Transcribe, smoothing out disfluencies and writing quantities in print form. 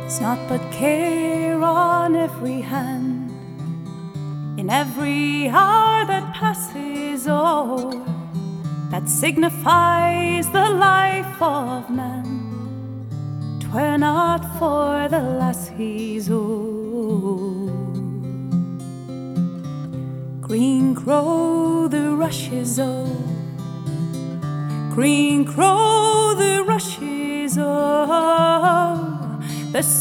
It's naught but care on every hand, in every hour that passes o'er, that signifies the life of man. 'Twere not for the lassies old. Green crow the rushes o'er, green crow the rushes o'er, the